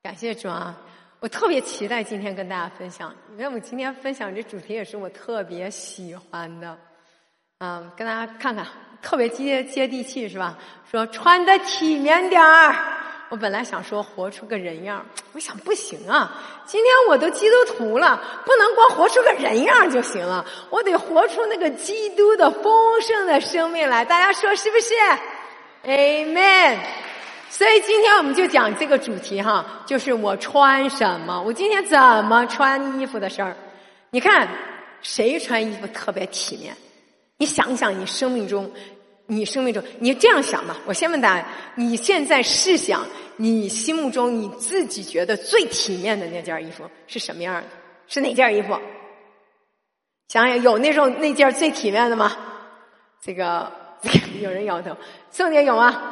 感谢主啊！我特别期待今天跟大家分享，因为我今天分享这主题也是我特别喜欢的，跟大家看看，特别接地气是吧？说穿得体面点儿。我本来想说活出个人样，我想不行啊，今天我都基督徒了，不能光活出个人样就行了，我得活出那个基督的丰盛的生命来。大家说是不是 ？Amen。所以今天我们就讲这个主题哈，就是我穿什么，我今天怎么穿衣服的事儿。你看谁穿衣服特别体面？你想想你生命中，你这样想吧，我先问大家，你现在试想你心目中你自己觉得最体面的那件衣服是什么样的？是哪件衣服？想想有那件最体面的吗？这个有人摇头。宋姐有吗？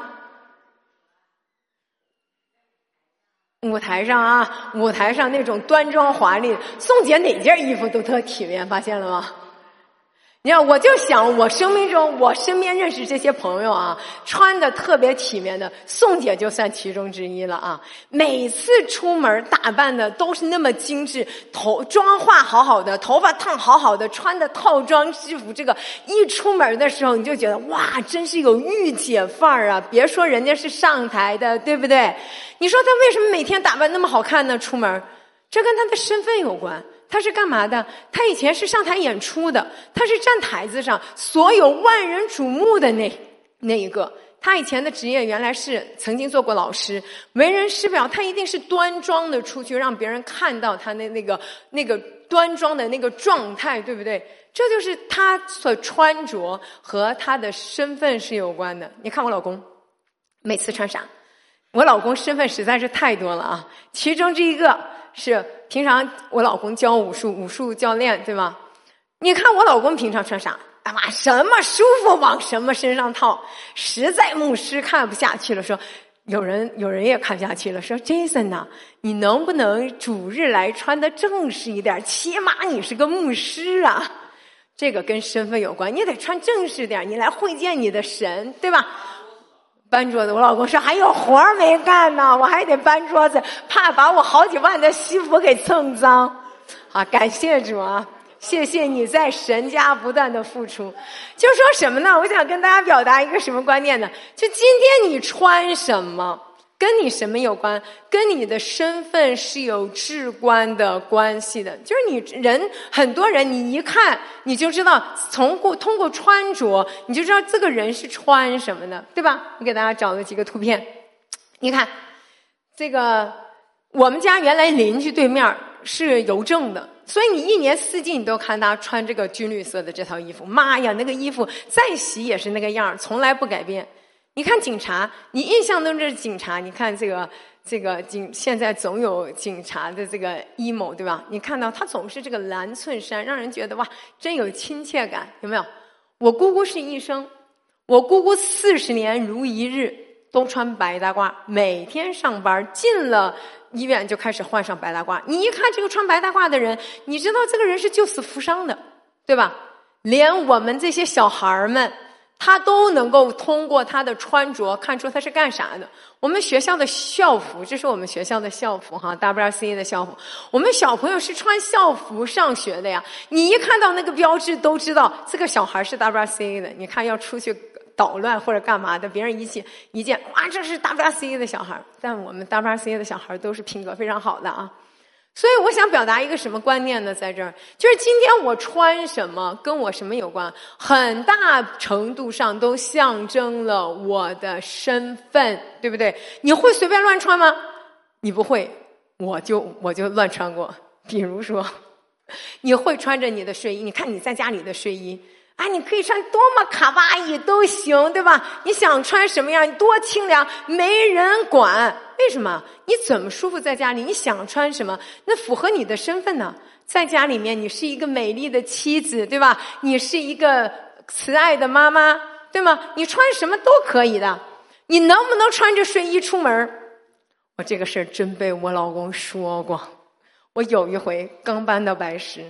舞台上那种端庄华丽，宋姐哪件衣服都特体面，发现了吗？你看，我就想我生命中我身边认识这些朋友啊，穿的特别体面的，宋姐就算其中之一了啊。每次出门打扮的都是那么精致，妆化好好的，头发烫好好的，穿的套装制服，这个一出门的时候你就觉得哇，真是有御姐范儿啊！别说人家是上台的，对不对？你说他为什么每天打扮那么好看呢？出门，这跟他的身份有关。他是干嘛的？他以前是上台演出的，他是站台子上，所有万人瞩目的那一个。他以前的职业原来是曾经做过老师，为人师表，他一定是端庄的出去，让别人看到他那个端庄的那个状态，对不对？这就是他所穿着和他的身份是有关的。你看我老公每次穿啥？我老公身份实在是太多了啊，其中之一个是平常我老公教武术教练，对吗？你看我老公平常穿啥？什么舒服往什么身上套，实在牧师看不下去了，说有人也看不下去了，说 Jason 呐，你能不能主日来穿的正式一点？起码你是个牧师啊，这个跟身份有关，你得穿正式点，你来会见你的神，对吧？搬桌子，我老公说还有活儿没干呢，我还得搬桌子，怕把我好几万的西服给蹭脏。好，感谢主啊，谢谢你在神家不断的付出。就说什么呢？我想跟大家表达一个什么观念呢？就今天你穿什么跟你什么有关？跟你的身份是有至关的关系的。就是很多人你一看你就知道，通过穿着你就知道这个人是穿什么的，对吧？我给大家找了几个图片，你看这个，我们家原来邻居对面是邮政的，所以你一年四季你都看他穿这个军绿色的这套衣服，妈呀，那个衣服再洗也是那个样，从来不改变。你看警察，你印象中这是警察，你看这个现在总有警察的这个 emo， 对吧？你看到他总是这个蓝衬衫，让人觉得哇，真有亲切感，有没有？我姑姑是医生，我姑姑40年如一日都穿白大褂，每天上班进了医院就开始换上白大褂。你一看这个穿白大褂的人，你知道这个人是救死扶伤的，对吧？连我们这些小孩们他都能够通过他的穿着看出他是干啥的。我们学校的校服，这是我们学校的校服哈 ，WRCA 的校服。我们小朋友是穿校服上学的呀，你一看到那个标志都知道这个小孩是 WRCA 的。你看要出去捣乱或者干嘛的，别人一见，哇，这是 WRCA 的小孩。但我们 WRCA 的小孩都是品格非常好的啊。所以我想表达一个什么观念呢？在这儿就是今天我穿什么跟我什么有关，很大程度上都象征了我的身份，对不对？你会随便乱穿吗？你不会，我就乱穿过。比如说你会穿着你的睡衣，你看你在家里的睡衣啊，你可以穿多么卡哇伊都行，对吧？你想穿什么样，你多清凉，没人管。为什么？你怎么舒服在家里，你想穿什么，那符合你的身份呢？在家里面，你是一个美丽的妻子，对吧？你是一个慈爱的妈妈，对吗？你穿什么都可以的。你能不能穿着睡衣出门？我这个事儿真被我老公说过。我有一回刚搬到白石，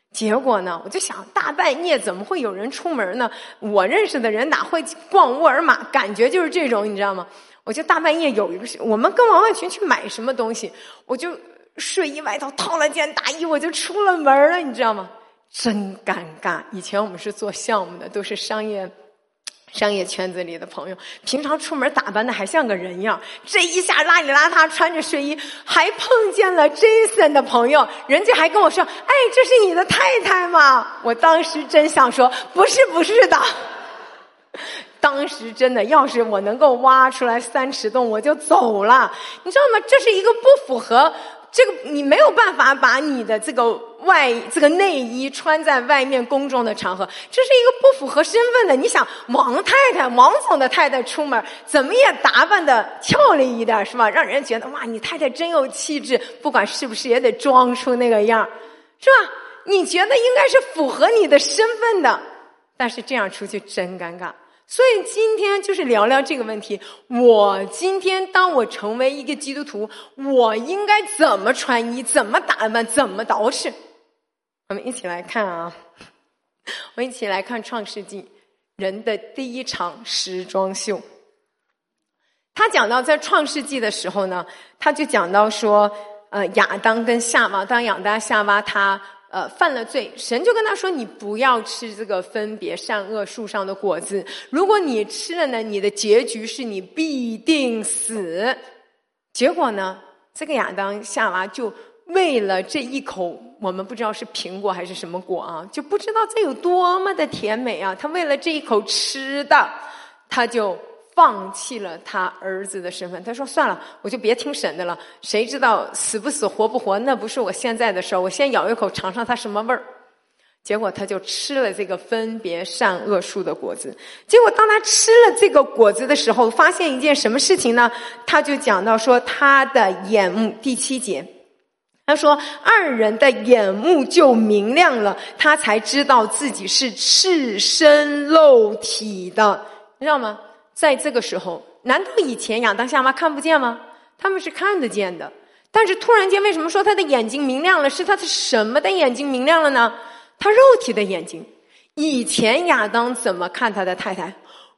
结果呢，我就想大半夜怎么会有人出门呢？我认识的人哪会逛沃尔玛？感觉就是这种，你知道吗？我就大半夜有一个事，我们跟王万群去买什么东西，我就睡衣外头套了件大衣，我就出了门了，你知道吗？真尴尬。以前我们是做项目的，都是商业圈子里的朋友，平常出门打扮的还像个人样，这一下邋里邋遢穿着睡衣，还碰见了 Jason 的朋友，人家还跟我说：“哎，这是你的太太吗？”我当时真想说：“不是的。”当时真的，要是我能够挖出来3尺洞，我就走了。你知道吗？这是一个不符合这个，你没有办法把你的这个内衣穿在外面公众的场合，这是一个不符合身份的。你想，王总的太太出门，怎么也打扮的俏丽一点，是吧？让人觉得哇，你太太真有气质，不管是不是也得装出那个样，是吧？你觉得应该是符合你的身份的，但是这样出去真尴尬。所以今天就是聊聊这个问题，我今天当我成为一个基督徒，我应该怎么穿衣，怎么打扮，怎么捯饬。我们一起来看啊，我们一起来看创世纪人的第一场时装秀。他讲到在创世纪的时候呢，他就讲到说亚当跟夏娃，当亚当夏娃他犯了罪，神就跟他说，你不要吃这个分别善恶树上的果子，如果你吃了呢，你的结局是你必定死。结果呢，这个亚当夏娃就为了这一口，我们不知道是苹果还是什么果啊，就不知道这有多么的甜美啊，他为了这一口吃的，他就放弃了他儿子的身份。他说算了，我就别听神的了，谁知道死不死活不活，那不是我现在的事儿，我先咬一口尝尝它什么味儿。结果他就吃了这个分别善恶树的果子。结果当他吃了这个果子的时候，发现一件什么事情呢？他就讲到说他的眼目，第7节他说2人的眼目就明亮了，他才知道自己是赤身露体的。你知道吗？在这个时候，难道以前亚当夏娃看不见吗？他们是看得见的。但是突然间为什么说他的眼睛明亮了？是他的什么的眼睛明亮了呢？他肉体的眼睛。以前亚当怎么看他的太太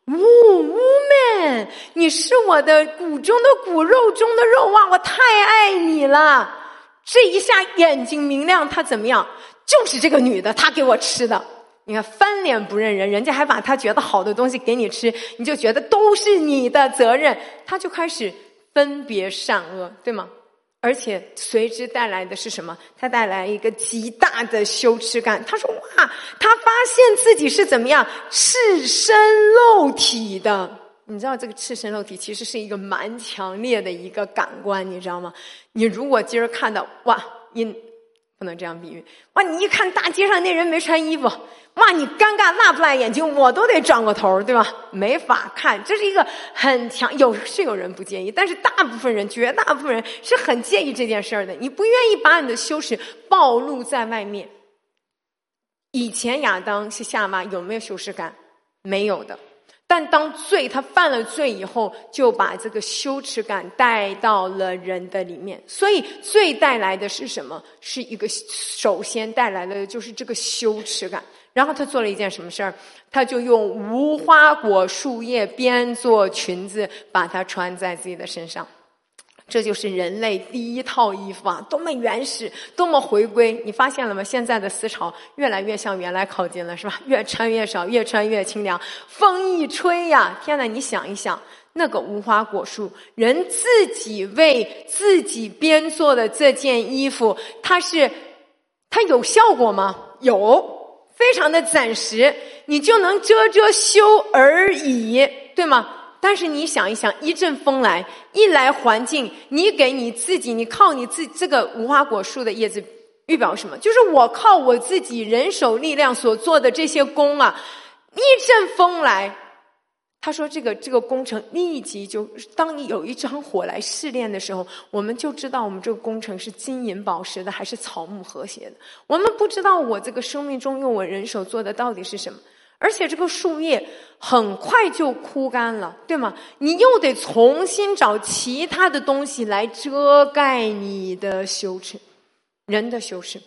？woman， 你是我的骨中的骨，肉中的肉啊，我太爱你了。这一下眼睛明亮，他怎么样？就是这个女的，她给我吃的。你看翻脸不认人，人家还把他觉得好的东西给你吃，你就觉得都是你的责任，他就开始分别善恶，对吗？而且随之带来的是什么？他带来一个极大的羞耻感。他说哇，他发现自己是怎么样赤身露体的。你知道这个赤身露体其实是一个蛮强烈的一个感官，你知道吗？你如果今儿看到哇，不能这样比喻，哇，你一看大街上那人没穿衣服，哇，你尴尬辣不辣眼睛，我都得转过头，对吧？没法看，这是一个很强，有人不介意，但是绝大部分人是很介意这件事儿的。你不愿意把你的羞耻暴露在外面。以前亚当是夏娃有没有羞耻感？没有的。但当他犯了罪以后，就把这个羞耻感带到了人的里面。所以罪带来的是什么？是一个首先带来的就是这个羞耻感。然后他做了一件什么事儿？他就用无花果树叶编做裙子，把它穿在自己的身上。这就是人类第一套衣服啊，多么原始，多么回归。你发现了吗？现在的思潮越来越向原来靠近了，是吧？越穿越少，越穿越清凉。风一吹呀，天哪，你想一想，那个无花果树，人自己为自己编做的这件衣服，它有效果吗？有，非常的暂时，你就能遮羞而已，对吗？但是你想一想，一阵风来，一来环境，你靠你自己这个无花果树的叶子预表什么？就是我靠我自己人手力量所做的这些工啊，一阵风来，他说这个工程立即就，当你有一张火来试炼的时候，我们就知道我们这个工程是金银宝石的还是草木和谐的。我们不知道我这个生命中用我人手做的到底是什么。而且这个树叶很快就枯干了，对吗？你又得重新找其他的东西来遮盖你的羞耻，人的羞耻。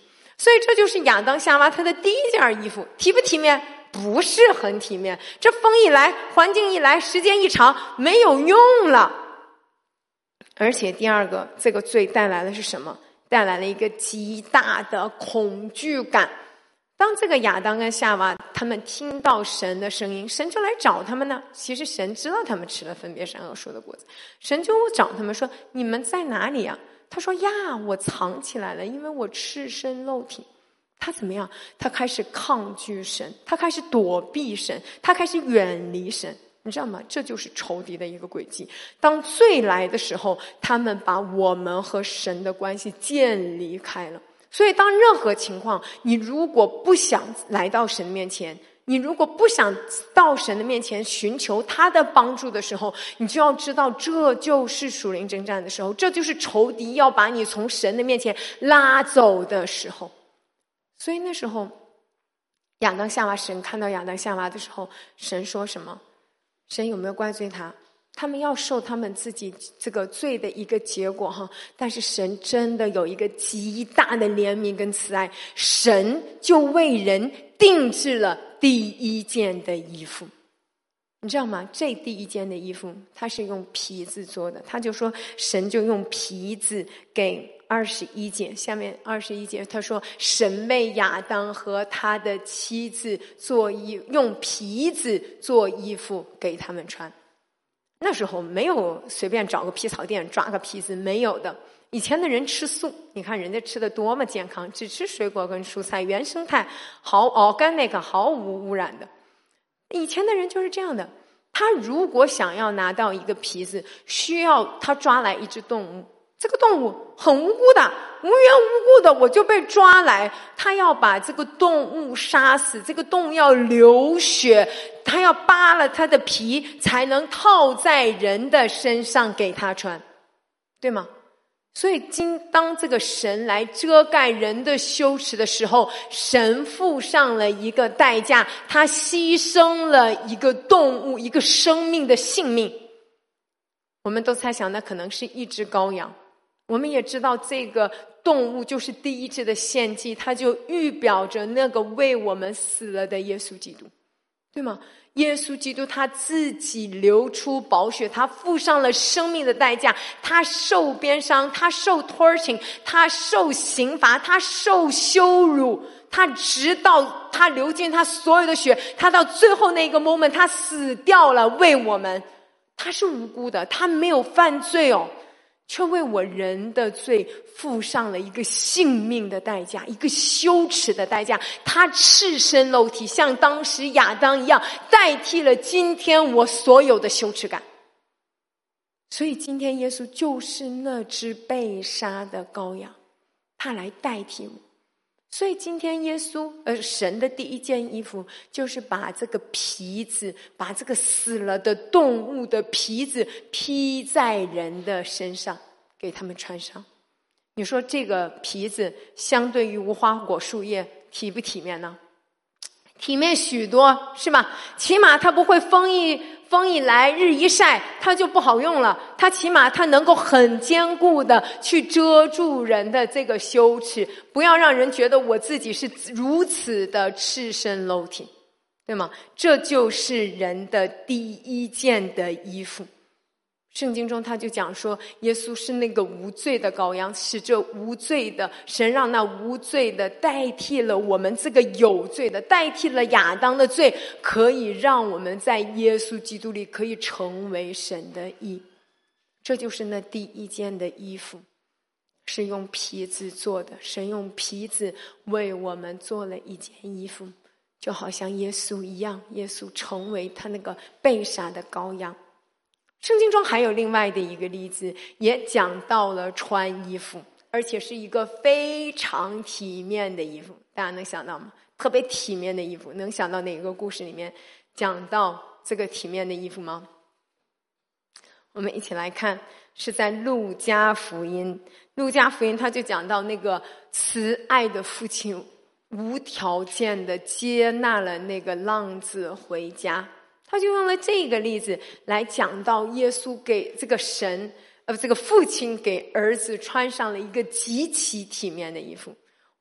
所以这就是亚当夏娃他的第一件衣服，体不体面？不是很体面。这风一来，环境一来，时间一长，没有用了。而且第二个，这个罪带来的是什么？带来了一个极大的恐惧感。当这个亚当跟夏娃他们听到神的声音，神就来找他们呢。其实神知道他们吃了分别善恶树的果子，神就找他们说，你们在哪里啊？他说呀，我藏起来了，因为我赤身露体。他怎么样？他开始抗拒神，他开始躲避神，他开始远离神。你知道吗？这就是仇敌的一个轨迹。当罪来的时候，他们把我们和神的关系建立开了。所以当任何情况，你如果不想来到神面前，你如果不想到神的面前寻求他的帮助的时候，你就要知道这就是属灵征战的时候，这就是仇敌要把你从神的面前拉走的时候。所以那时候亚当夏娃，神看到亚当夏娃的时候，神说什么？神有没有怪罪他？他们要受他们自己这个罪的一个结果哈，但是神真的有一个极大的怜悯跟慈爱，神就为人定制了第一件的衣服。你知道吗？这第一件的衣服它是用皮子做的，他就说神就用皮子给21节，下面21节他说神为亚当和他的妻子用皮子做衣服给他们穿。那时候没有随便找个皮草店抓个皮子，没有的。以前的人吃素，你看人家吃的多么健康，只吃水果跟蔬菜，原生态，organic，毫无污染的。以前的人就是这样的，他如果想要拿到一个皮子，需要他抓来一只动物，这个动物很无辜的，无缘无故的我就被抓来，他要把这个动物杀死，这个动物要流血，他要扒了他的皮才能套在人的身上给他穿，对吗？所以当这个神来遮盖人的羞耻的时候，神付上了一个代价，他牺牲了一个动物，一个生命的性命。我们都猜想那可能是一只羔羊，我们也知道这个动物就是第一只的献祭，它就预表着那个为我们死了的耶稣基督，对吗？耶稣基督他自己流出宝血，他付上了生命的代价，他受鞭伤，他受 torturing， 他受刑罚，他受羞辱，他直到他流尽他所有的血，他到最后那个 moment 他死掉了，为我们。他是无辜的，他没有犯罪哦，却为我人的罪付上了一个性命的代价，一个羞耻的代价。他赤身露体，像当时亚当一样，代替了今天我所有的羞耻感。所以今天耶稣就是那只被杀的羔羊，他来代替我。所以今天耶稣神的第一件衣服就是把这个皮子，把这个死了的动物的皮子披在人的身上，给他们穿上。你说这个皮子相对于无花果树叶体不体面呢？体面许多，是吧？起码它不会风一来日一晒它就不好用了，它起码它能够很坚固的去遮住人的这个羞耻，不要让人觉得我自己是如此的赤身露体，对吗？这就是人的第一件的衣服。圣经中他就讲说，耶稣是那个无罪的羔羊，使这无罪的神让那无罪的代替了我们这个有罪的，代替了亚当的罪，可以让我们在耶稣基督里可以成为神的义。这就是那第一件的衣服，是用皮子做的，神用皮子为我们做了一件衣服，就好像耶稣一样，耶稣成为他那个被杀的羔羊。圣经中还有另外的一个例子，也讲到了穿衣服，而且是一个非常体面的衣服。大家能想到吗？特别体面的衣服，能想到哪个故事里面讲到这个体面的衣服吗？我们一起来看，是在路加福音。路加福音他就讲到那个慈爱的父亲无条件的接纳了那个浪子回家，他就用了这个例子来讲到耶稣给这个这个父亲给儿子穿上了一个极其体面的衣服。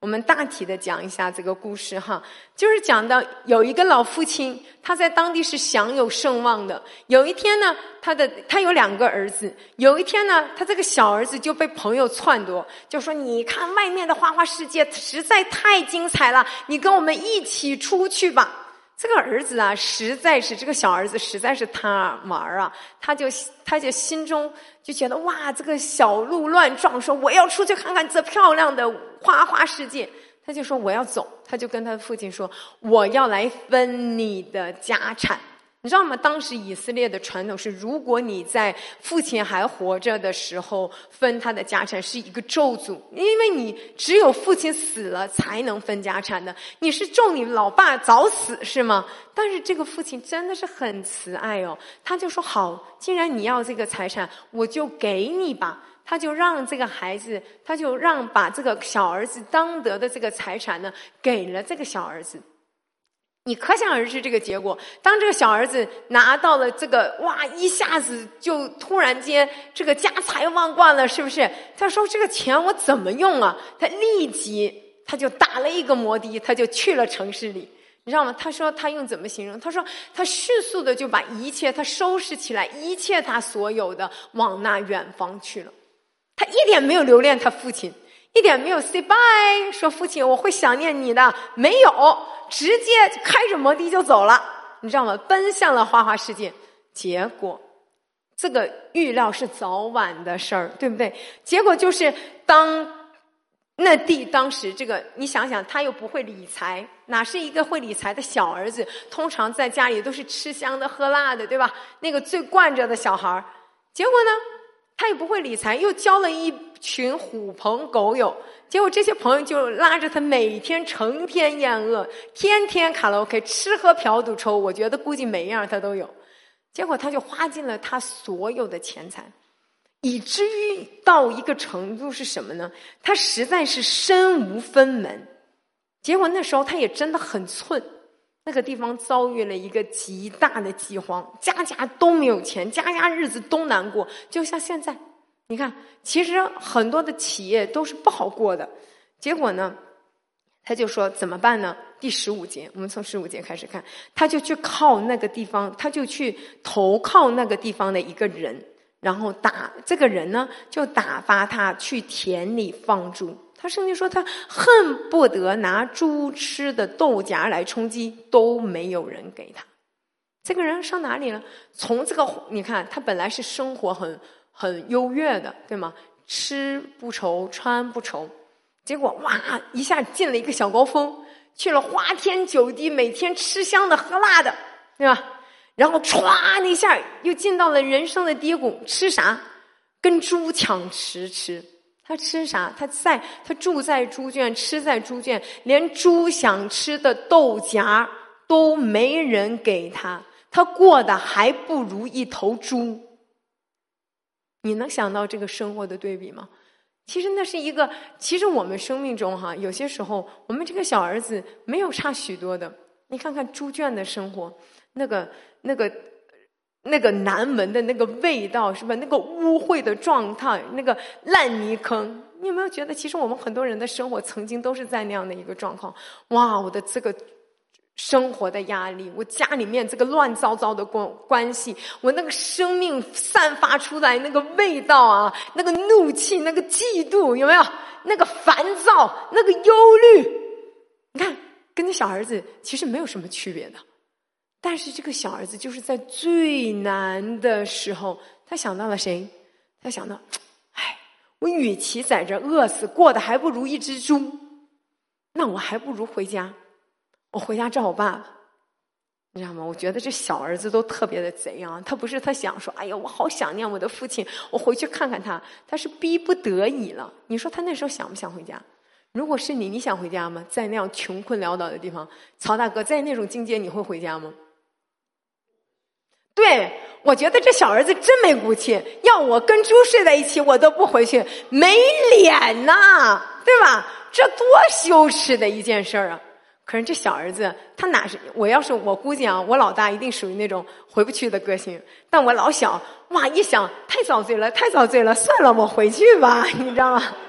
我们大体的讲一下这个故事哈，就是讲到有一个老父亲，他在当地是享有声望的。有一天呢，他有2个儿子，有一天呢，他这个小儿子就被朋友撺掇，就说你看外面的花花世界实在太精彩了，你跟我们一起出去吧。这个儿子啊，这个小儿子实在是贪玩啊，他就心中就觉得哇，这个小鹿乱撞，说我要出去看看这漂亮的花花世界。他就说我要走，他就跟他父亲说我要来分你的家产。你知道吗？当时以色列的传统是，如果你在父亲还活着的时候分他的家产是一个咒诅，因为你只有父亲死了才能分家产的，你是咒你老爸早死是吗？但是这个父亲真的是很慈爱哦，他就说好，既然你要这个财产，我就给你吧。他就让这个孩子，他就让把这个小儿子当得的这个财产呢，给了这个小儿子。你可想而知这个结果，当这个小儿子拿到了这个，哇，一下子就突然间这个家财万贯了，是不是？他说这个钱我怎么用啊？他立即他就打了一个摩的，他就去了城市里，你知道吗？他说他用怎么形容？他说他迅速的就把一切他收拾起来，一切他所有的往那远方去了。他一点没有留恋他父亲，一点没有 say bye， 说父亲我会想念你的，没有，直接开着摩的就走了，你知道吗？奔向了花花世界。结果这个预料是早晚的事儿，对不对？结果就是当时这个，你想想，他又不会理财，哪是一个会理财的小儿子？通常在家里都是吃香的喝辣的，对吧？那个最惯着的小孩，结果呢，他也不会理财，又交了一群狐朋狗友，结果这些朋友就拉着他每天成天宴乐，天天卡拉 OK， 吃喝嫖赌抽，我觉得估计每样他都有。结果他就花尽了他所有的钱财，以至于到一个程度是什么呢？他实在是身无分文。结果那时候他也真的很寸，那个地方遭遇了一个极大的饥荒，家家都没有钱，家家日子都难过。就像现在你看，其实很多的企业都是不好过的。结果呢，他就说怎么办呢？第15节，我们从15节开始看，他就去靠那个地方，他就去投靠那个地方的一个人，然后这个人呢就打发他去田里放猪。他圣经说他恨不得拿猪吃的豆荚来充饥，都没有人给他。这个人上哪里了？从这个你看，他本来是生活很优越的，对吗？吃不愁穿不愁，结果哇一下进了一个小高峰，去了花天酒地，每天吃香的喝辣的，对吧？然后歘一下又进到了人生的低谷，吃啥？跟猪抢吃。他吃啥？他住在猪圈，吃在猪圈，连猪想吃的豆荚都没人给他，他过得还不如一头猪。你能想到这个生活的对比吗？其实那是一个，其实我们生命中哈，有些时候我们这个小儿子没有差许多的。你看看猪圈的生活，那个难闻的那个味道，是吧？那个污秽的状态，那个烂泥坑，你有没有觉得其实我们很多人的生活曾经都是在那样的一个状况？哇，我的这个生活的压力，我家里面这个乱糟糟的关系，我那个生命散发出来那个味道啊，那个怒气，那个嫉妒，有没有？那个烦躁，那个忧虑，你看跟那小儿子其实没有什么区别的。但是这个小儿子就是在最难的时候，他想到了谁？他想到，我与其在这饿死，过得还不如一只猪，那我还不如回家，我回家找我爸爸。你知道吗？我觉得这小儿子都特别的贼啊！他不是他想说，哎呀，我好想念我的父亲，我回去看看他。他是逼不得已了。你说他那时候想不想回家？如果是你想回家吗？在那样穷困潦倒的地方，曹大哥，在那种境界你会回家吗？对，我觉得这小儿子真没骨气，要我跟猪睡在一起我都不回去，没脸呐，对吧？这多羞耻的一件事儿啊！可是这小儿子他哪是，我估计啊，我老大一定属于那种回不去的个性，但我老小哇一想太遭罪了，算了，我回去吧，你知道吗？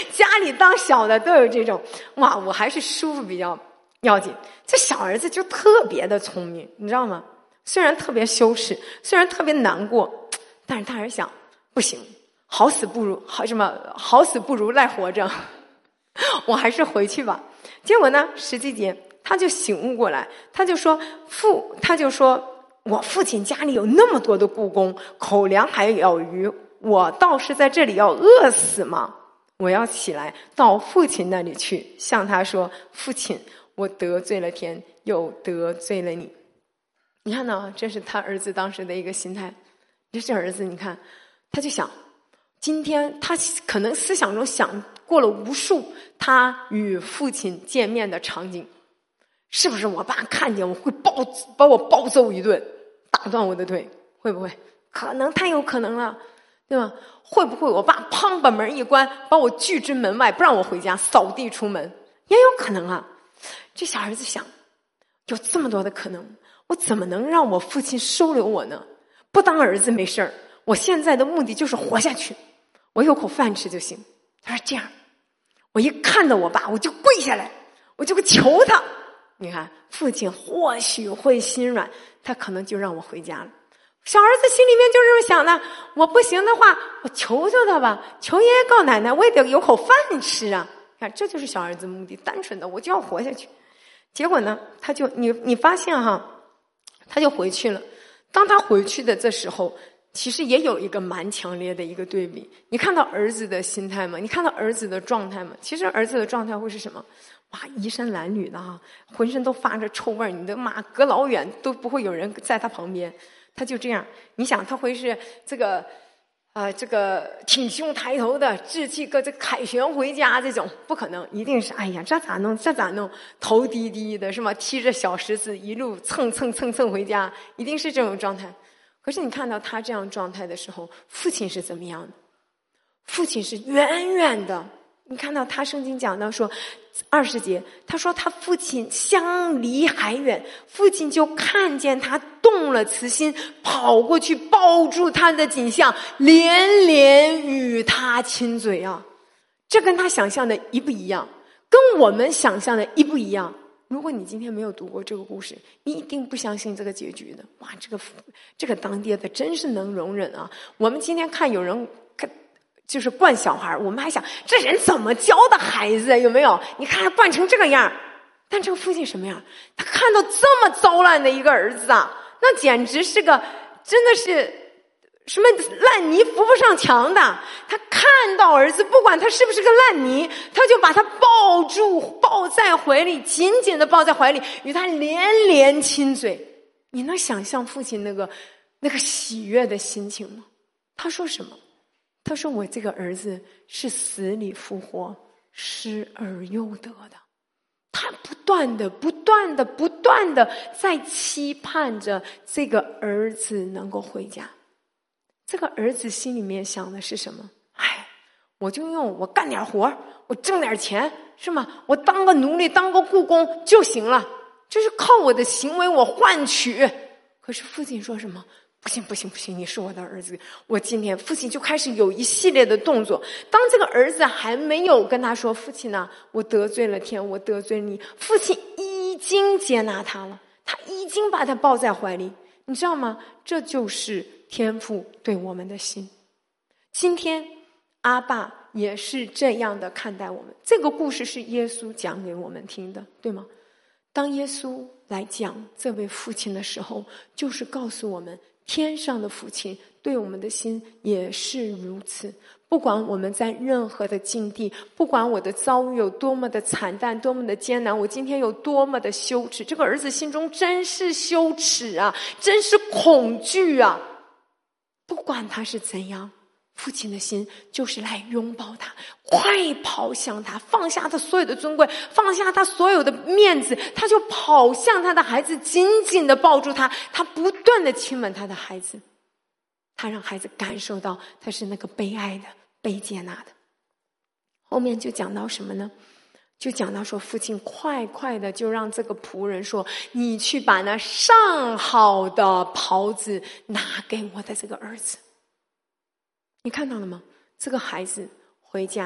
家里当小的都有这种，哇，我还是舒服比较要紧。这小儿子就特别的聪明，你知道吗？虽然特别羞耻，虽然特别难过，但是他还是想，不行，好死不如赖活着，我还是回去吧。结果呢，17节他就醒悟过来，他就说我父亲家里有那么多的雇工，口粮还有余，我倒是在这里要饿死吗？我要起来到父亲那里去，向他说，父亲，我得罪了天，又得罪了你。你看到，这是他儿子当时的一个心态。这儿子，你看，他就想，今天他可能思想中想过了无数他与父亲见面的场景，是不是我爸看见我会把我暴揍一顿，打断我的腿？会不会？可能，太有可能了，对吧？会不会我爸砰把门一关，把我拒之门外，不让我回家，扫地出门？也有可能啊。这小儿子想，有这么多的可能，我怎么能让我父亲收留我呢？不当儿子没事儿，我现在的目的就是活下去，我有口饭吃就行。他说这样，我一看到我爸，我就跪下来，我就求他。你看，父亲或许会心软，他可能就让我回家了。小儿子心里面就这么想的，我不行的话，我求求他吧，求爷爷告奶奶，我也得有口饭吃啊。看，这就是小儿子目的，单纯的我就要活下去。结果呢，他就你发现哈，他就回去了。当他回去的这时候，其实也有一个蛮强烈的一个对比。你看到儿子的心态吗？你看到儿子的状态吗？其实儿子的状态会是什么？哇，衣衫褴褛的哈，浑身都发着臭味，你的妈隔老远都不会有人在他旁边。他就这样，你想他会是这个挺胸抬头的，志气这凯旋回家这种？不可能，一定是哎呀，这咋弄？头低低的是吗？踢着小石子一路蹭回家，一定是这种状态。可是你看到他这样状态的时候，父亲是怎么样的？父亲是远远的。你看到他圣经讲到说20节，他说他父亲相离还远，父亲就看见他动了慈心，跑过去抱住他的颈项，连连与他亲嘴啊！这跟他想象的一不一样？跟我们想象的一不一样？如果你今天没有读过这个故事，你一定不相信这个结局的。哇，这个当爹的真是能容忍啊！我们今天看有人就是惯小孩，我们还想这人怎么教的孩子，有没有？你看他惯成这个样，但这个父亲什么样？他看到这么糟烂的一个儿子啊，那简直是个真的是什么烂泥扶不上墙的。他看到儿子，不管他是不是个烂泥，他就把他抱在怀里，紧紧的抱在怀里，与他连连亲嘴。你能想象父亲那个喜悦的心情吗？他说什么？他说我这个儿子是死里复活，失而又得的。他不断的在期盼着这个儿子能够回家。这个儿子心里面想的是什么？我就我干点活，我挣点钱，是吗？我当个奴隶，当个雇工就行了，这是靠我的行为我换取。可是父亲说什么？不行，你是我的儿子。我今天父亲就开始有一系列的动作。当这个儿子还没有跟他说，父亲啊，我得罪了天，我得罪你，父亲已经接纳他了，他已经把他抱在怀里。你知道吗？这就是天父对我们的心。今天阿爸也是这样的看待我们。这个故事是耶稣讲给我们听的，对吗？当耶稣来讲这位父亲的时候，就是告诉我们，天上的父亲对我们的心也是如此。不管我们在任何的境地，不管我的遭遇有多么的惨淡，多么的艰难，我今天有多么的羞耻，这个儿子心中真是羞耻啊，真是恐惧啊。不管他是怎样，父亲的心就是来拥抱他，快跑向他，放下他所有的尊贵，放下他所有的面子，他就跑向他的孩子，紧紧地抱住他，他不断地亲吻他的孩子，他让孩子感受到他是那个被爱的，被接纳的。后面就讲到什么呢？就讲到说，父亲快的就让这个仆人说，你去把那上好的袍子拿给我的这个儿子。你看到了吗？这个孩子回家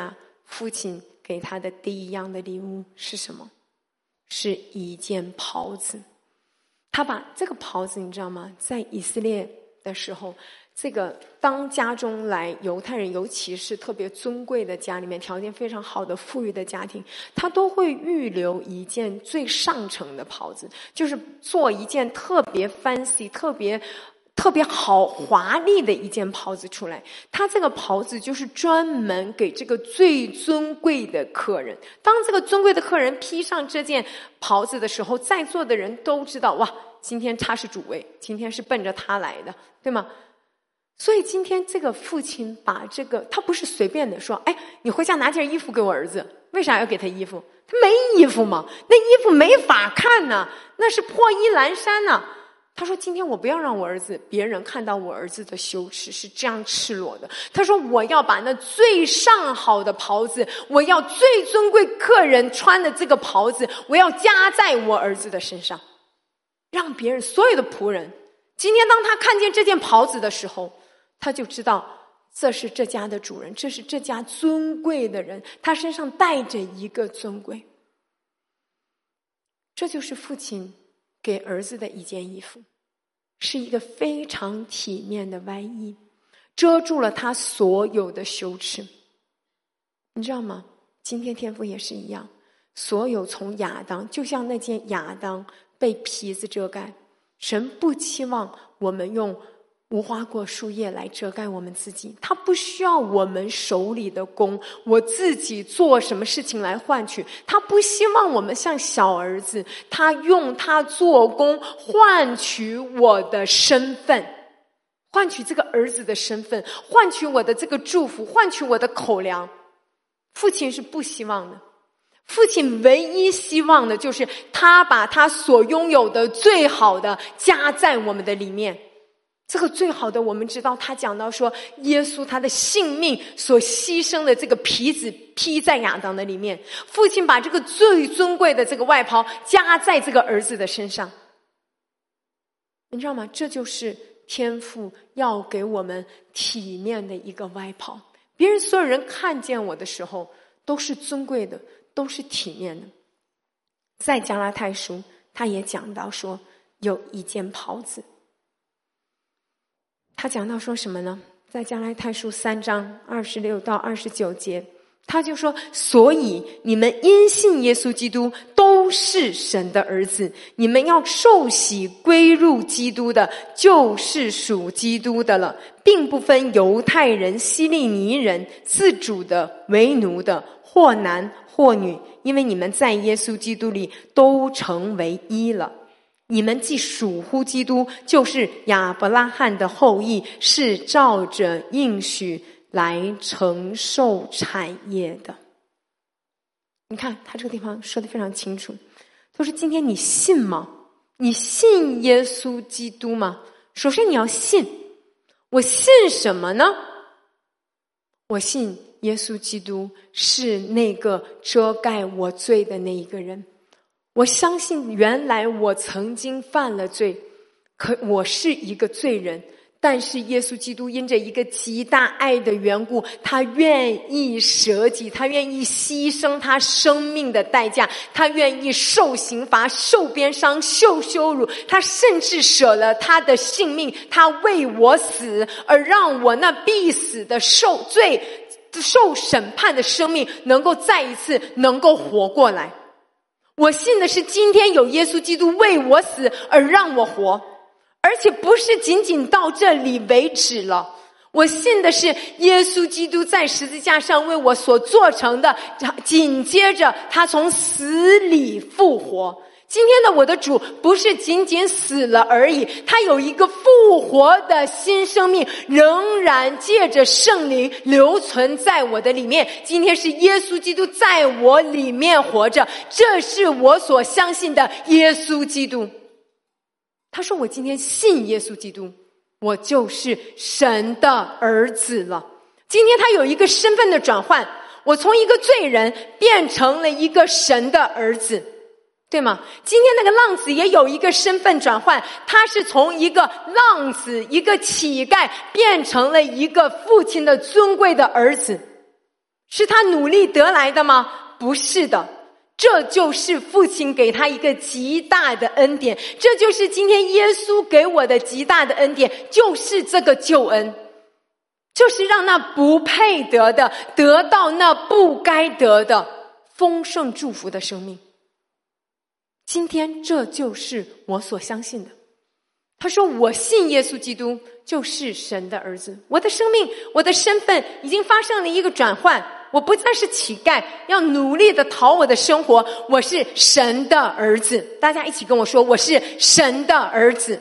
父亲给他的第一样的礼物是什么？是一件袍子。他把这个袍子，你知道吗？在以色列的时候，这个当家中来犹太人，尤其是特别尊贵的家里面，条件非常好的富裕的家庭，他都会预留一件最上乘的袍子，就是做一件特别 fancy、特别好华丽的一件袍子出来。他这个袍子就是专门给这个最尊贵的客人。当这个尊贵的客人披上这件袍子的时候，在座的人都知道，哇，今天他是主位，今天是奔着他来的，对吗？所以今天这个父亲把这个，他不是随便的说，哎，你回家拿件衣服给我儿子。为啥要给他衣服？他没衣服嘛，那衣服没法看呢，那是破衣烂衫呢。他说，今天我不要让我儿子，别人看到我儿子的羞耻是这样赤裸的。他说，我要把那最上好的袍子，我要最尊贵客人穿的这个袍子，我要加在我儿子的身上，让别人所有的仆人，今天当他看见这件袍子的时候，他就知道这是这家的主人，这是这家尊贵的人，他身上带着一个尊贵。这就是父亲给儿子的一件衣服，是一个非常体面的外衣，遮住了他所有的羞耻。你知道吗？今天天父也是一样，所有从亚当，就像那件亚当被皮子遮盖，神不期望我们用无花果树叶来遮盖我们自己，他不需要我们手里的工，我自己做什么事情来换取，他不希望我们像小儿子，他用他做工换取我的身份，换取这个儿子的身份，换取我的这个祝福，换取我的口粮。父亲是不希望的，父亲唯一希望的就是他把他所拥有的最好的加在我们的里面。这个最好的，我们知道他讲到说，耶稣他的性命所牺牲的这个皮子披在亚当的里面，父亲把这个最尊贵的这个外袍加在这个儿子的身上。你知道吗？这就是天父要给我们体面的一个外袍，别人所有人看见我的时候都是尊贵的，都是体面的。在加拉太书他也讲到说，有一件袍子，他讲到说什么呢？在加拉太书3章26到29节，他就说，所以你们因信耶稣基督都是神的儿子，你们要受洗归入基督的，就是属基督的了，并不分犹太人、希利尼人，自主的、为奴的，或男或女，因为你们在耶稣基督里都成为一了。你们既属乎基督，就是亚伯拉罕的后裔，是照着应许来承受产业的。你看他这个地方说得非常清楚，他说今天你信吗？你信耶稣基督吗？首先你要信。我信什么呢？我信耶稣基督是那个遮盖我罪的那一个人。我相信原来我曾经犯了罪，可我是一个罪人，但是耶稣基督因着一个极大爱的缘故，他愿意舍己，他愿意牺牲他生命的代价，他愿意受刑罚、受鞭伤、受羞辱，他甚至舍了他的性命，他为我死，而让我那必死的受审判的生命能够再一次能够活过来。我信的是今天有耶稣基督为我死而让我活，而且不是仅仅到这里为止了。我信的是耶稣基督在十字架上为我所做成的，紧接着他从死里复活。今天的我的主不是仅仅死了而已，他有一个复活的新生命，仍然借着圣灵留存在我的里面。今天是耶稣基督在我里面活着，这是我所相信的耶稣基督。他说我今天信耶稣基督，我就是神的儿子了。今天他有一个身份的转换，我从一个罪人变成了一个神的儿子，对吗？今天那个浪子也有一个身份转换，他是从一个浪子、一个乞丐变成了一个父亲的尊贵的儿子。 是他努力得来的吗？不是的，这就是父亲给他一个极大的恩典，这就是今天耶稣给我的极大的恩典，就是这个救恩，就是让那不配得的得到那不该得的丰盛祝福的生命。今天这就是我所相信的。他说我信耶稣基督就是神的儿子，我的生命我的身份已经发生了一个转换，我不再是乞丐要努力的讨我的生活，我是神的儿子。大家一起跟我说，我是神的儿子。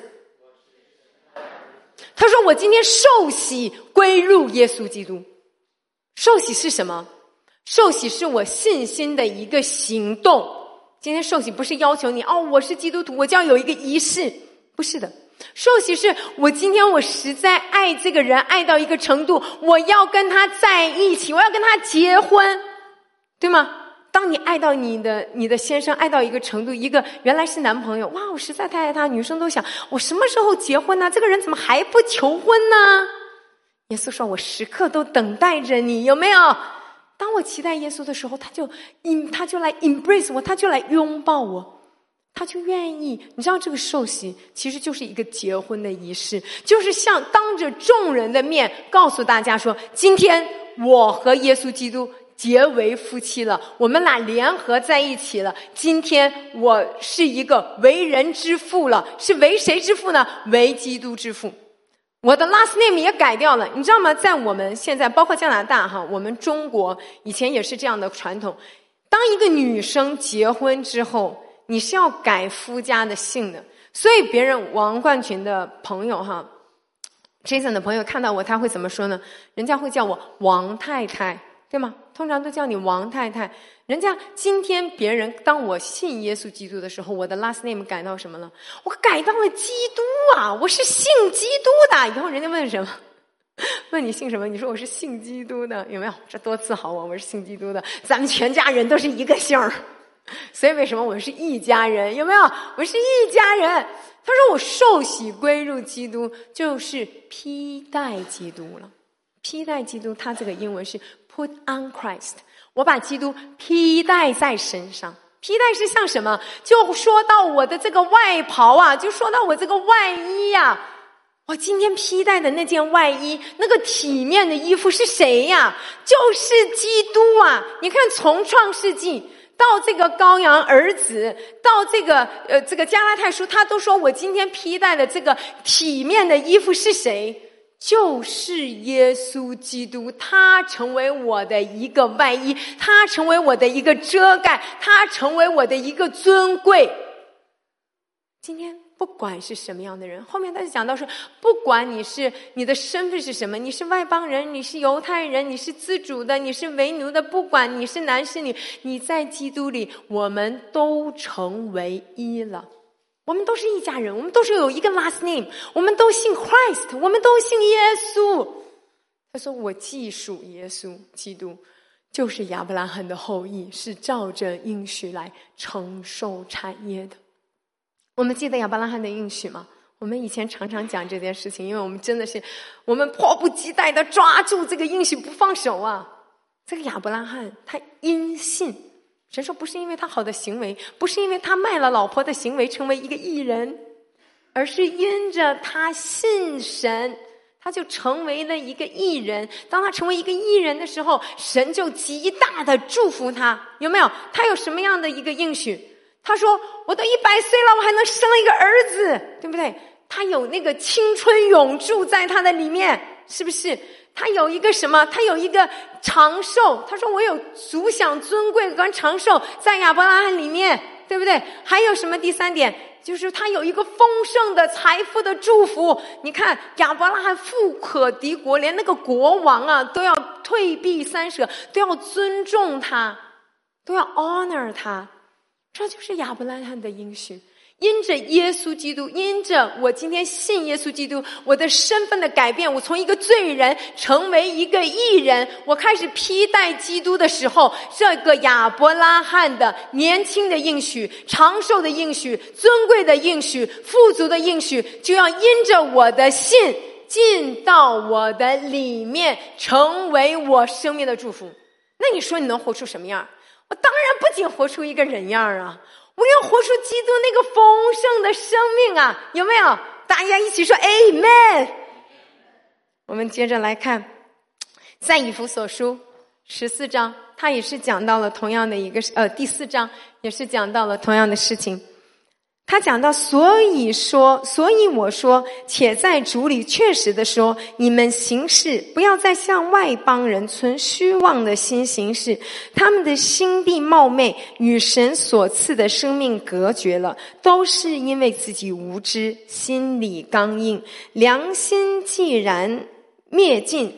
他说我今天受洗归入耶稣基督。受洗是什么？受洗是我信心的一个行动。今天受洗不是要求你我是基督徒我就要有一个仪式，不是的。受洗是我今天我实在爱这个人爱到一个程度，我要跟他在一起，我要跟他结婚，对吗？当你爱到你的先生爱到一个程度，一个原来是男朋友，哇我实在太爱他，女生都想我什么时候结婚呢？这个人怎么还不求婚呢？耶稣说我时刻都等待着你，有没有？当我期待耶稣的时候，他就来 embrace 我，他就来拥抱我，他就愿意。你知道这个受洗其实就是一个结婚的仪式，就是像当着众人的面告诉大家说，今天我和耶稣基督结为夫妻了，我们俩联合在一起了，今天我是一个为人之父了。是为谁之父呢？为基督之父。我的 last name 也改掉了，你知道吗？在我们现在包括加拿大我们中国以前也是这样的传统，当一个女生结婚之后，你是要改夫家的姓的。所以别人王冠群的朋友Jason 的朋友看到我，他会怎么说呢？人家会叫我王太太，对吗？通常都叫你王太太。人家今天别人当我信耶稣基督的时候，我的 last name 改到什么了？我改到了基督我是信基督的。以后人家问什么？问你信什么？你说我是信基督的，有没有？这多自豪我是信基督的，咱们全家人都是一个姓儿。所以为什么我们是一家人？有没有？我是一家人。他说我受洗归入基督就是披戴基督了。披戴基督它这个英文是 put on Christ， 我把基督披戴在身上。披戴是像什么？就说到我的这个外袍就说到我这个外衣我今天披戴的那件外衣，那个体面的衣服是谁就是基督你看从创世纪到这个羔羊儿子，到这个加拉太书，他都说我今天披戴的这个体面的衣服是谁？就是耶稣基督，他成为我的一个外衣，他成为我的一个遮盖，他成为我的一个尊贵。今天不管是什么样的人，后面他就讲到说，不管你的身份是什么，你是外邦人，你是犹太人，你是自主的，你是为奴的，不管你是男是女，你在基督里我们都成为一了。我们都是一家人，我们都是有一个 last name， 我们都信 Christ， 我们都信耶稣。他说我既属耶稣基督，就是亚伯拉罕的后裔，是照着应许来承受产业的。我们记得亚伯拉罕的应许吗？我们以前常常讲这件事情，因为我们真的是我们迫不及待的抓住这个应许不放手这个亚伯拉罕他因信，神说不是因为他好的行为，不是因为他卖了老婆的行为成为一个义人，而是因着他信神，他就成为了一个义人。当他成为一个义人的时候，神就极大的祝福他。有没有？他有什么样的一个应许？他说我都100岁了，我还能生一个儿子，对不对？他有那个青春永驻在他的里面，是不是？他有一个什么？他有一个长寿。他说我有足享尊贵跟长寿在亚伯拉罕里面，对不对？还有什么？第3点就是他有一个丰盛的财富的祝福。你看亚伯拉罕富可敌国，连那个国王都要退避三舍，都要尊重他，都要 honor 他。这就是亚伯拉罕的应许。因着耶稣基督，因着我今天信耶稣基督，我的身份的改变，我从一个罪人成为一个义人，我开始披戴基督的时候，这个亚伯拉罕的年轻的应许，长寿的应许，尊贵的应许，富足的应许，就要因着我的信进到我的里面，成为我生命的祝福。 那你说你能活出什么样？我当然不仅活出一个人样啊，我要活出基督那个丰盛的生命啊，有没有？大家一起说 Amen。 我们接着来看，在以弗所书14章，他也是讲到了同样的一个第4章也是讲到了同样的事情。他讲到，所以我说，且在主里确实的说，你们行事不要再像外邦人存虚妄的心行事，他们的心地冒昧，与神所赐的生命隔绝了，都是因为自己无知，心里刚硬，良心既然灭尽，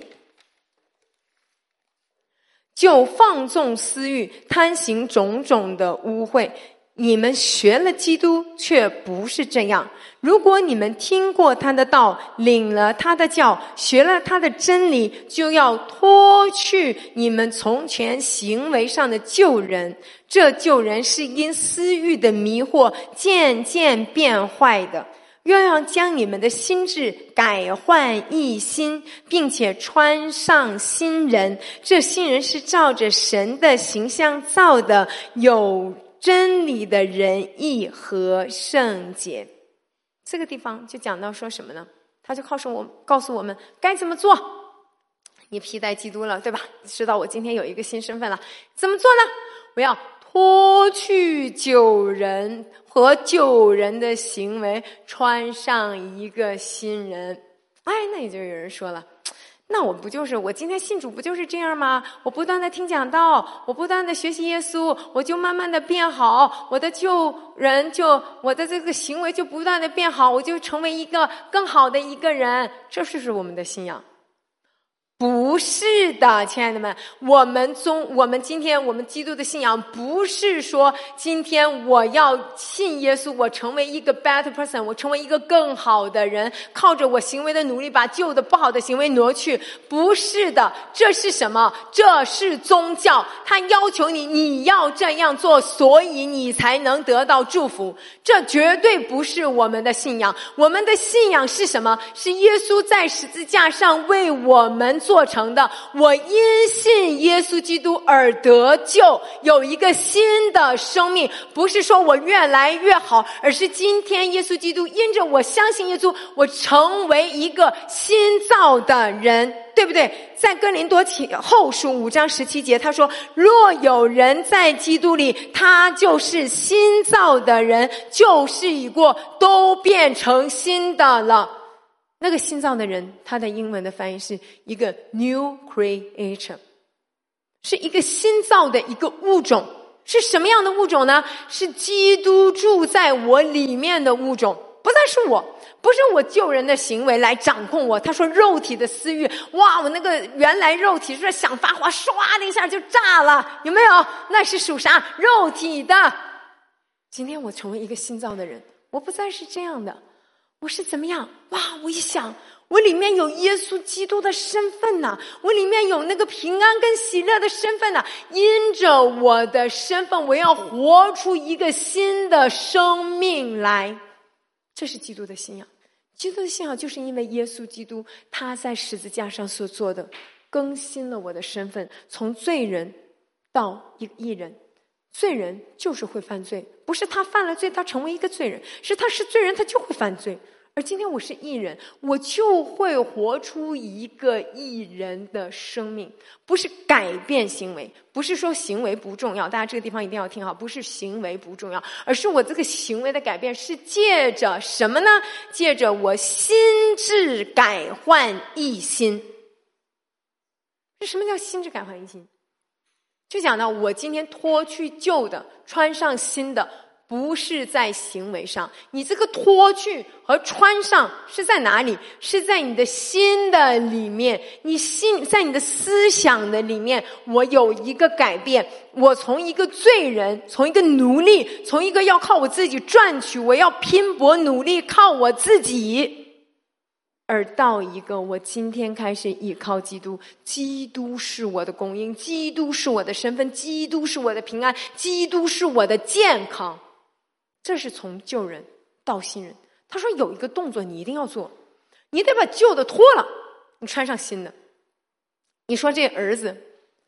就放纵私欲，贪行种种的污秽。你们学了基督，却不是这样。如果你们听过他的道，领了他的教，学了他的真理，就要脱去你们从前行为上的旧人。这旧人是因私欲的迷惑渐渐变坏的，又要将你们的心智改换一新，并且穿上新人。这新人是照着神的形象造的，有真理的仁义和圣洁。这个地方就讲到说什么呢？他就告诉我们该怎么做。你披戴基督了，对吧？知道我今天有一个新身份了，怎么做呢？我要脱去旧人和旧人的行为，穿上一个新人。那也就有人说了，那我今天信主不就是这样吗？我不断的听讲道，我不断的学习耶稣，我就慢慢的变好，我的旧人我的这个行为就不断的变好，我就成为一个更好的一个人。这是我们的信仰？不是的，亲爱的们，我们今天我们基督的信仰不是说今天我要信耶稣，我成为一个 better person， 我成为一个更好的人，靠着我行为的努力把旧的不好的行为挪去。不是的，这是什么？这是宗教，他要求你要这样做，所以你才能得到祝福。这绝对不是我们的信仰。我们的信仰是什么？是耶稣在十字架上为我们做成的。我因信耶稣基督而得救，有一个新的生命，不是说我越来越好，而是今天耶稣基督因着我相信耶稣，我成为一个新造的人，对不对？在哥林多后书5章17节，他说，若有人在基督里，他就是新造的人，旧事已过，都变成新的了。那个新造的人，他的英文的翻译是一个 new creation， 是一个新造的一个物种。是什么样的物种呢？是基督住在我里面的物种。不再是我，不是我旧人的行为来掌控我。他说肉体的私欲，哇，我那个原来肉体说想发火，唰的一下就炸了，有没有？那是属啥？肉体的。今天我成为一个新造的人，我不再是这样的。我是怎么样？哇，我一想，我里面有耶稣基督的身份呐，我里面有那个平安跟喜乐的身份呐。因着我的身份，我要活出一个新的生命来。这是基督的信仰。基督的信仰就是因为耶稣基督他在十字架上所做的，更新了我的身份，从罪人到一个义人。罪人就是会犯罪，不是他犯了罪他成为一个罪人，是他是罪人他就会犯罪。而今天我是义人，我就会活出一个义人的生命。不是改变行为，不是说行为不重要，大家这个地方一定要听好，不是行为不重要，而是我这个行为的改变是借着什么呢？借着我心智改换一新。这什么叫心智改换一新？就讲到我今天脱去旧的，穿上新的，不是在行为上。你这个脱去和穿上是在哪里？是在你的心的里面，在你的思想的里面，我有一个改变。我从一个罪人，从一个奴隶，从一个要靠我自己赚取，我要拼搏努力靠我自己，而到一个我今天开始依靠基督，基督是我的供应，基督是我的身份，基督是我的平安，基督是我的健康。这是从旧人到新人。他说有一个动作你一定要做，你得把旧的脱了，你穿上新的。你说这儿子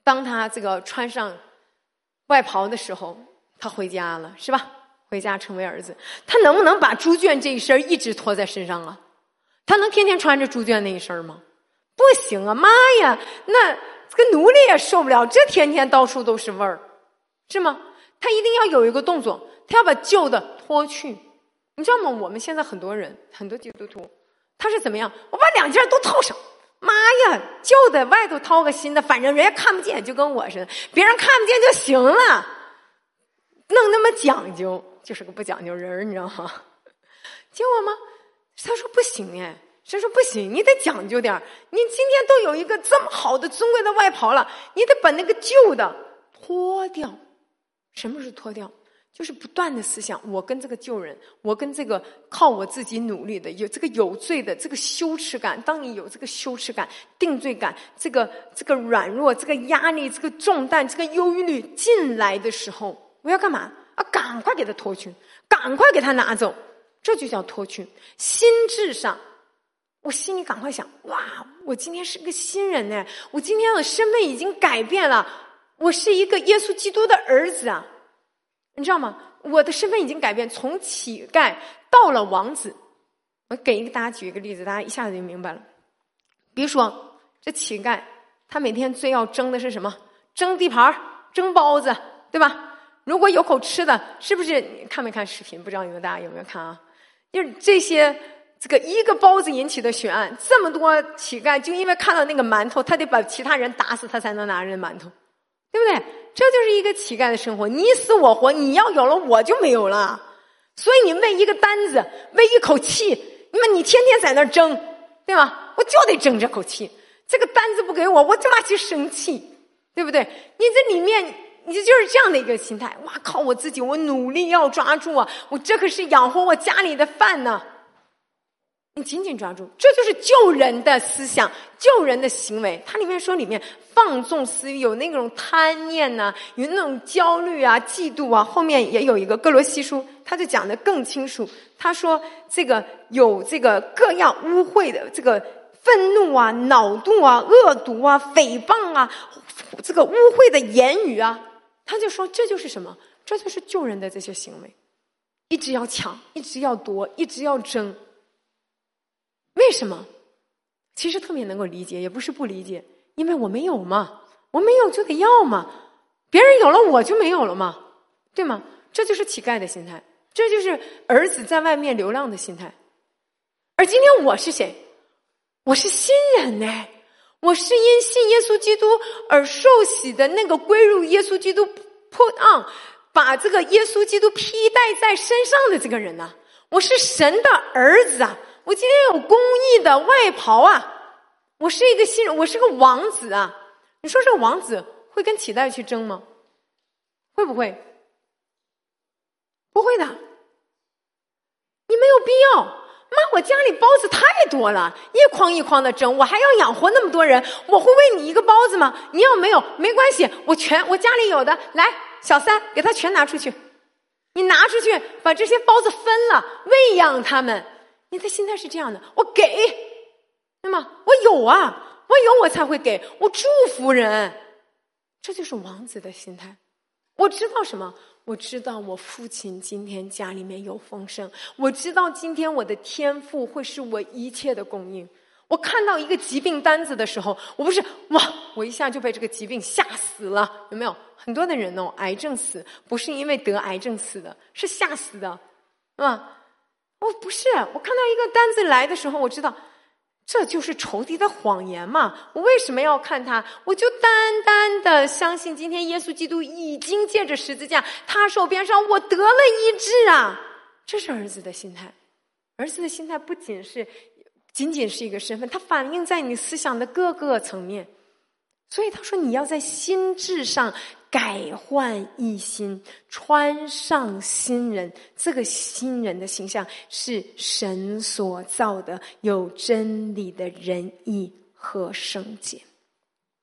当他这个穿上外袍的时候，他回家了，是吧？回家成为儿子，他能不能把猪圈这一身一直拖在身上啊？他能天天穿着猪圈那一身吗？不行啊！妈呀，那这个奴隶也受不了，这天天到处都是味儿，是吗？他一定要有一个动作，他要把旧的脱去。你知道吗？我们现在很多人，很多基督徒，他是怎么样？我把两件都套上，妈呀，旧的外头套个新的，反正人家看不见，就跟我似的，别人看不见就行了。弄那么讲究，就是个不讲究人，你知道吗？结果吗？他说不行哎，神说不行，你得讲究点。你今天都有一个这么好的尊贵的外袍了，你得把那个旧的脱掉。什么是脱掉？就是不断的思想，我跟这个旧人，我跟这个靠我自己努力的，有这个有罪的这个羞耻感。当你有这个羞耻感、定罪感，这个软弱、这个压力、这个重担、这个忧郁率进来的时候，我要干嘛啊？赶快给他脱去，赶快给他拿走，这就叫脱去。心智上，我心里赶快想，哇，我今天是个新人呢，我今天的身份已经改变了，我是一个耶稣基督的儿子啊，你知道吗？我的身份已经改变，从乞丐到了王子。我给大家举一个例子，大家一下子就明白了。比如说，这乞丐他每天最要争的是什么？争地盘，争包子，对吧？如果有口吃的，是不是？你看没看视频？不知道你们大家有没有看啊？就是这些这个一个包子引起的血案，这么多乞丐就因为看到那个馒头，他得把其他人打死，他才能拿人馒头，对不对？这就是一个乞丐的生活，你死我活，你要有了我就没有了。所以你为一个单子，为一口气，你天天在那儿争，对吧？我就得争这口气，这个单子不给我，我他妈去生气，对不对？你这里面你就是这样的一个心态，哇靠，我自己我努力要抓住啊，我这可是养活我家里的饭呢。你紧紧抓住，这就是救人的思想，救人的行为。它里面说，里面放纵私欲，有那种贪念啊，有那种焦虑啊、嫉妒啊。后面也有一个哥罗西书，他就讲得更清楚。他说这个有这个各样污秽的这个愤怒啊、恼怒啊、恶毒啊、诽谤啊，这个污秽的言语啊，他就说这就是什么？这就是救人的这些行为，一直要抢，一直要夺，一直要争。为什么？其实特别能够理解，也不是不理解，因为我没有嘛，我没有就得要嘛，别人有了我就没有了嘛，对吗？这就是乞丐的心态，这就是儿子在外面流浪的心态。而今天我是谁？我是新人呢，我是因信耶稣基督而受洗的那个归入耶稣基督 put on， 把这个耶稣基督披戴在身上的这个人呢，我是神的儿子啊。我今天有公义的外袍啊，我是一个新人，我是个王子啊。你说这个王子会跟乞丐去争吗？会不会？不会的，你没有必要。妈，我家里包子太多了，一筐一筐的蒸，我还要养活那么多人，我会为你一个包子吗？你要没有没关系，我家里有的，来，小三给他全拿出去，你拿出去把这些包子分了，喂养他们。你的心态是这样的，我给，对吗？我有啊，我有我才会给，我祝福人，这就是王子的心态。我知道什么？我知道我父亲今天家里面有丰盛，我知道今天我的天父会是我一切的供应。我看到一个疾病单子的时候，我不是哇，我一下就被这个疾病吓死了，有没有？很多的人哦，癌症死不是因为得癌症死的，是吓死的，我不是，我看到一个单子来的时候，我知道这就是仇敌的谎言嘛。我为什么要看它？我就单单的相信今天耶稣基督已经借着十字架，他受鞭伤，我得了医治啊。这是儿子的心态。儿子的心态不仅仅是一个身份，它反映在你思想的各个层面。所以他说你要在心智上改换一心，穿上新人。这个新人的形象是神所造的，有真理的仁义和圣洁。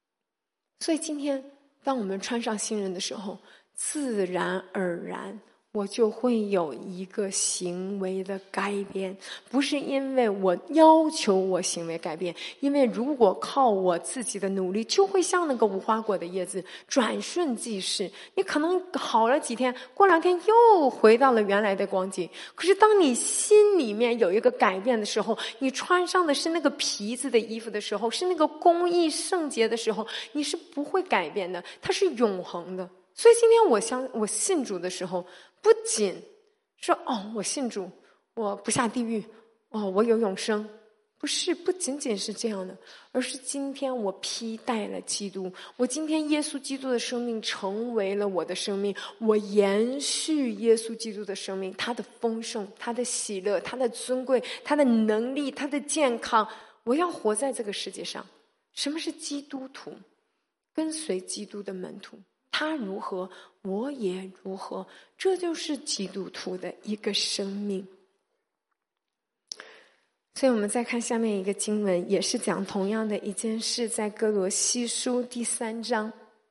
所以今天当我们穿上新人的时候，自然而然我就会有一个行为的改变，不是因为我要求我行为改变，因为如果靠我自己的努力，就会像那个无花果的叶子，转瞬即逝。你可能好了几天，过2天又回到了原来的光景。可是当你心里面有一个改变的时候，你穿上的是那个皮子的衣服的时候，是那个公义圣洁的时候，你是不会改变的，它是永恒的。所以今天我信主的时候，不仅说我信主，我不下地狱，我有永生，不仅仅是这样的，而是今天我披戴了基督，我今天耶稣基督的生命成为了我的生命，我延续耶稣基督的生命，他的丰盛，他的喜乐，他的尊贵，他的能力，他的健康，我要活在这个世界上。什么是基督徒？跟随基督的门徒，他如何我也如何，这就是基督徒的一个生命。所以我们再看下面一个经文，也是讲同样的一件事，在哥罗西书第3章，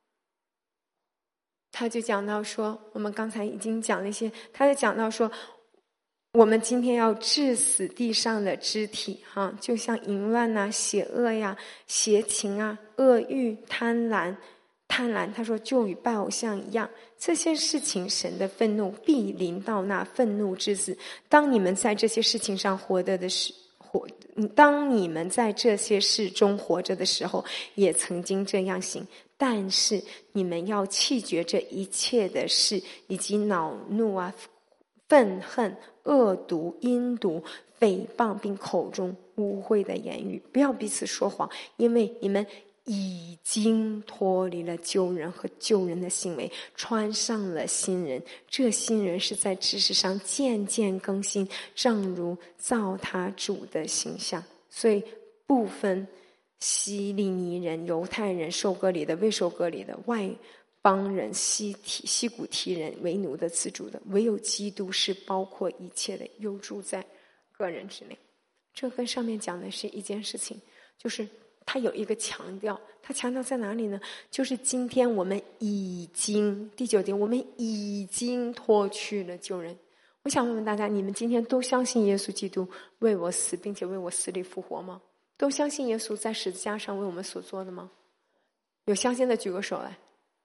他就讲到说，我们刚才已经讲了一些，他就讲到说，我们今天要治死地上的肢体就像淫乱啊、邪恶呀、邪情啊、恶欲、贪婪，他说就与拜偶像一样，这些事情神的愤怒必临到那愤怒之子。当你们在这些事情上当你们在这些事中活着的时候，也曾经这样行。但是你们要弃绝这一切的事，以及恼怒啊、愤恨、恶毒、阴毒、诽谤，并口中污秽的言语，不要彼此说谎，因为你们已经脱离了旧人和旧人的行为，穿上了新人。这新人是在知识上渐渐更新，正如造他主的形象。所以不分希利尼人、犹太人、受割礼的、未受割礼的、外邦人、西古提人、为奴的、自主的，唯有基督是包括一切的，又住在个人之内。这跟上面讲的是一件事情，就是他有一个强调，他强调在哪里呢？就是今天我们已经，第9点，我们已经脱去了旧人。我想问问大家，你们今天都相信耶稣基督为我死，并且为我死里复活吗？都相信耶稣在十字架上为我们所做的吗？有相信的举个手来。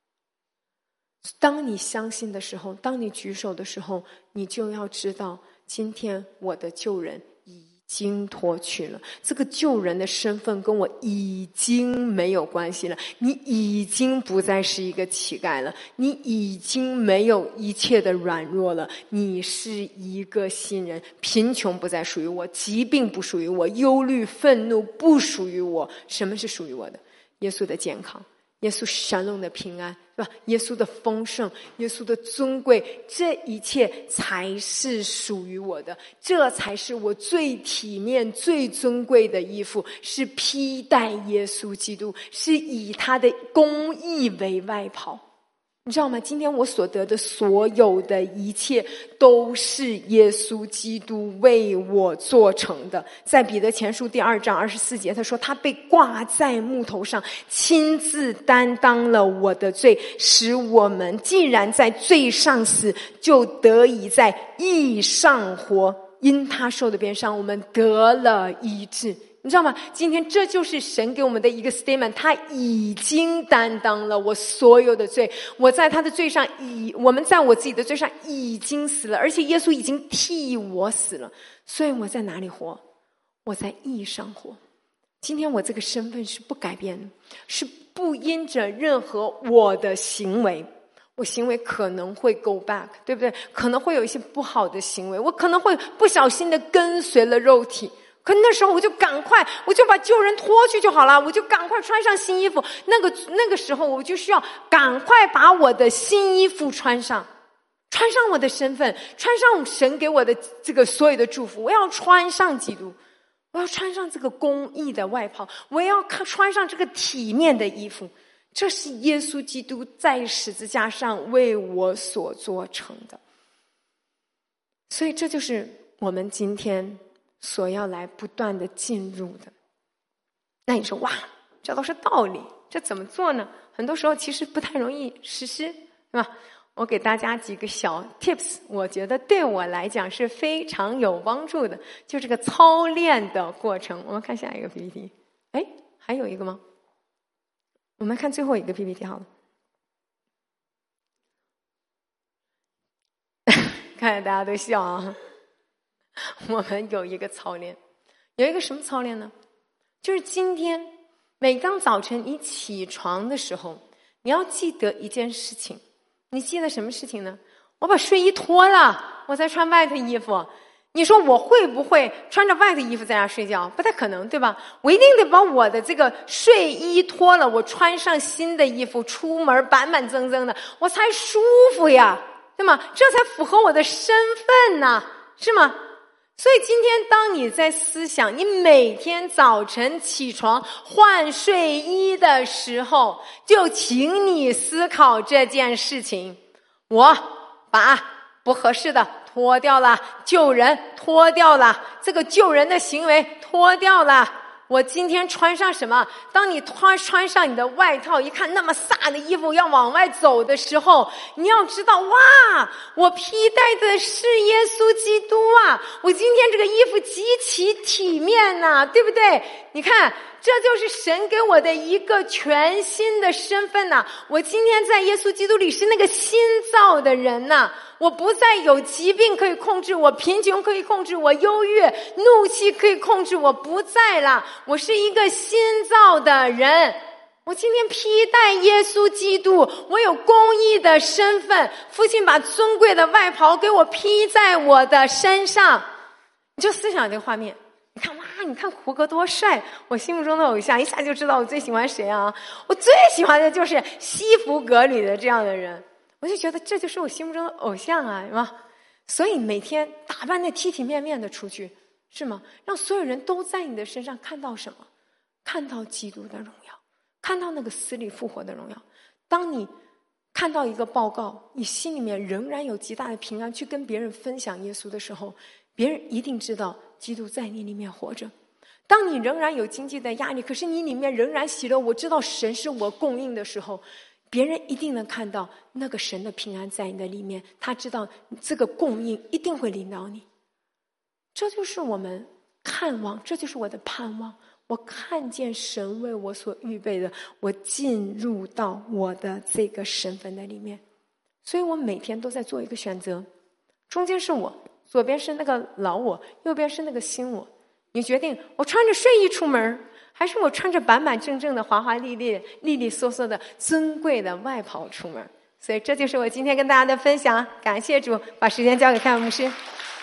当你相信的时候，当你举手的时候，你就要知道，今天我的旧人已经脱去了，这个旧人的身份跟我已经没有关系了，你已经不再是一个乞丐了，你已经没有一切的软弱了，你是一个新人，贫穷不再属于我，疾病不属于我，忧虑愤怒不属于我。什么是属于我的？耶稣的健康，耶稣神龙的平安，对吧？耶稣的丰盛，耶稣的尊贵，这一切才是属于我的，这才是我最体面最尊贵的衣服，是披戴耶稣基督，是以他的公义为外袍。你知道吗？今天我所得的所有的一切都是耶稣基督为我做成的。在彼得前书第2章24节，他说他被挂在木头上，亲自担当了我的罪，使我们既然在罪上死，就得以在义上活。因他受的鞭伤，我们得了医治。你知道吗？今天这就是神给我们的一个 statement， 他已经担当了我所有的罪，我在他的罪上我们在我自己的罪上已经死了，而且耶稣已经替我死了，所以我在哪里活？我在义上活。今天我这个身份是不改变的，是不因着任何我的行为，我行为可能会 go back， 对不对？可能会有一些不好的行为，我可能会不小心的跟随了肉体，可那时候我就赶快，我就把旧人脱去就好了，我就赶快穿上新衣服。那个时候我就需要赶快把我的新衣服穿上我的身份，穿上神给我的这个所有的祝福。我要穿上基督，我要穿上这个公义的外袍，我要穿上这个体面的衣服。这是耶稣基督在十字架上为我所做成的。所以这就是我们今天所要来不断的进入的。那你说，哇，这都是道理，这怎么做呢？很多时候其实不太容易实施，对吧？ 我给大家几个小 tips， 我觉得对我来讲是非常有帮助的，就这个操练的过程。我们看下一个 PPT。哎，还有一个吗？我们看最后一个 PPT 好了。看见大家都笑啊。我们有一个操练，有一个什么操练呢？就是今天每当早晨你起床的时候，你要记得一件事情。你记得什么事情呢？我把睡衣脱了，我再穿外头衣服。你说我会不会穿着外头衣服在家睡觉？不太可能，对吧？我一定得把我的这个睡衣脱了，我穿上新的衣服出门板板正正的，我才舒服呀，对吗？这才符合我的身份呐，是吗？所以今天当你在思想你每天早晨起床换睡衣的时候，就请你思考这件事情。我把不合适的脱掉了，救人脱掉了，这个救人的行为脱掉了，我今天穿上什么？当你穿上你的外套，一看那么飒的衣服要往外走的时候，你要知道，哇，我披戴的是耶稣基督啊！我今天这个衣服极其体面呐，对不对？你看，这就是神给我的一个全新的身份呐！我今天在耶稣基督里是那个新造的人呐！我不再有疾病可以控制我，贫穷可以控制我，忧郁怒气可以控制我，不在了。我是一个新造的人，我今天披戴耶稣基督，我有公义的身份，父亲把尊贵的外袍给我披在我的身上。你就思想这个画面，你看，哇，你看胡歌多帅，我心目中的偶像，一下就知道我最喜欢谁啊。我最喜欢的就是西服革履的这样的人，我就觉得这就是我心目中的偶像啊，是吧？所以每天打扮得体体面面的出去，是吗？让所有人都在你的身上看到什么？看到基督的荣耀，看到那个死里复活的荣耀。当你看到一个报告，你心里面仍然有极大的平安，去跟别人分享耶稣的时候，别人一定知道基督在你里面活着。当你仍然有经济的压力，可是你里面仍然喜乐，我知道神是我供应的时候，别人一定能看到那个神的平安在你的里面，他知道这个供应一定会领导你。这就是我们看望，这就是我的盼望。我看见神为我所预备的，我进入到我的这个身份的里面。所以我每天都在做一个选择，中间是我，左边是那个老我，右边是那个新我。你决定我穿着睡衣出门，还是我穿着板板正正的华华丽丽利利索索的尊贵的外袍出门。所以这就是我今天跟大家的分享，感谢主，把时间交给开文牧师。